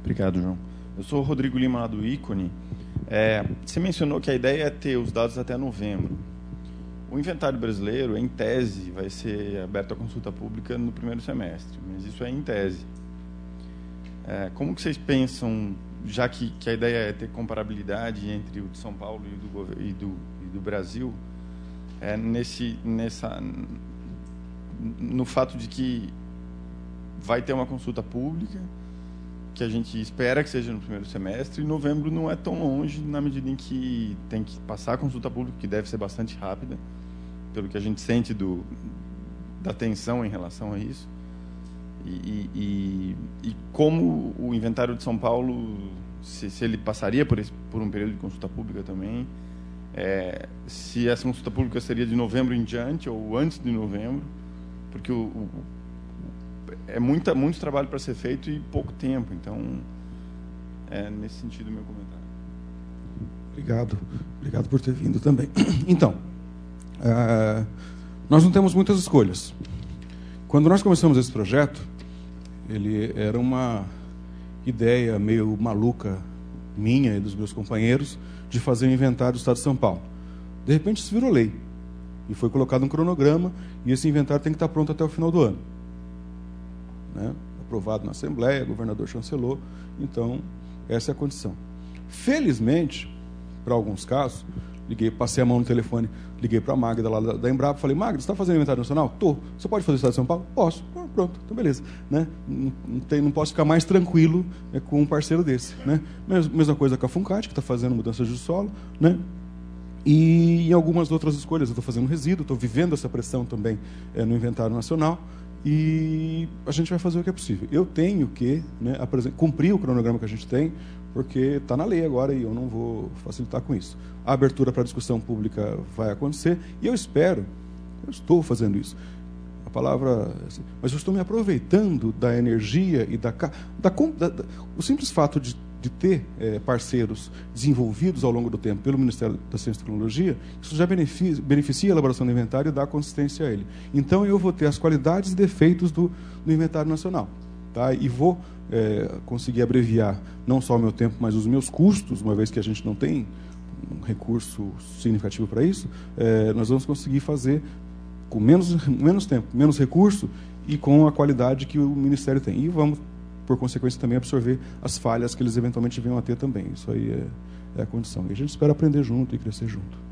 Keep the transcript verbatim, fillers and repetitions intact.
Obrigado, João. Eu sou o Rodrigo Lima, lá do Ícone. É, você mencionou que a ideia é ter os dados até novembro. O inventário brasileiro, em tese, vai ser aberto à consulta pública no primeiro semestre, mas isso é em tese. É, como que vocês pensam, já que, que a ideia é ter comparabilidade entre o de São Paulo e do, e do, e do Brasil, é, nesse, nessa, no fato de que vai ter uma consulta pública, que a gente espera que seja no primeiro semestre, e novembro não é tão longe, na medida em que tem que passar a consulta pública, que deve ser bastante rápida, pelo que a gente sente do, da tensão em relação a isso. E, e, e, e como o inventário de São Paulo, se, se ele passaria por, esse, por um período de consulta pública também, é, se essa consulta pública seria de novembro em diante ou antes de novembro, porque o, o, é muita, muito trabalho para ser feito e pouco tempo. Então, é nesse sentido o meu comentário. Obrigado. Obrigado por ter vindo também. Então, uh, nós não temos muitas escolhas. Quando nós começamos esse projeto, ele era uma ideia meio maluca minha e dos meus companheiros de fazer um inventário do Estado de São Paulo. De repente, isso virou lei. E foi colocado um cronograma, e esse inventário tem que estar pronto até o final do ano. Né? Aprovado na Assembleia, o governador chancelou. Então, essa é a condição. Felizmente, para alguns casos, liguei, passei a mão no telefone, liguei para a Magda lá da, da Embrapa, falei: Magda, você está fazendo inventário nacional? Estou. Você pode fazer o Estado de São Paulo? Posso. Ah, pronto, então beleza. Né? Não, não, tem, não posso ficar mais tranquilo, né, com um parceiro desse. Né? Mesma, mesma coisa com a Funcat, que está fazendo mudança de solo, né? E em algumas outras escolhas. Eu estou fazendo resíduo, estou vivendo essa pressão também é, no inventário nacional, e a gente vai fazer o que é possível. Eu tenho que, né, cumprir o cronograma que a gente tem, porque está na lei agora e eu não vou facilitar com isso. A abertura para a discussão pública vai acontecer e eu espero, eu estou fazendo isso, a palavra, mas eu estou me aproveitando da energia e da... da, da, da o simples fato de, de ter é, parceiros desenvolvidos ao longo do tempo pelo Ministério da Ciência e Tecnologia, isso já beneficia, beneficia a elaboração do inventário e dá consistência a ele. Então eu vou ter as qualidades e defeitos do, do inventário nacional. Tá? E vou é, conseguir abreviar não só o meu tempo, mas os meus custos, uma vez que a gente não tem um recurso significativo para isso, é, nós vamos conseguir fazer com menos, menos tempo, menos recurso e com a qualidade que o Ministério tem. E vamos, por consequência, também absorver as falhas que eles eventualmente venham a ter também. Isso aí é, é a condição. E a gente espera aprender junto e crescer junto.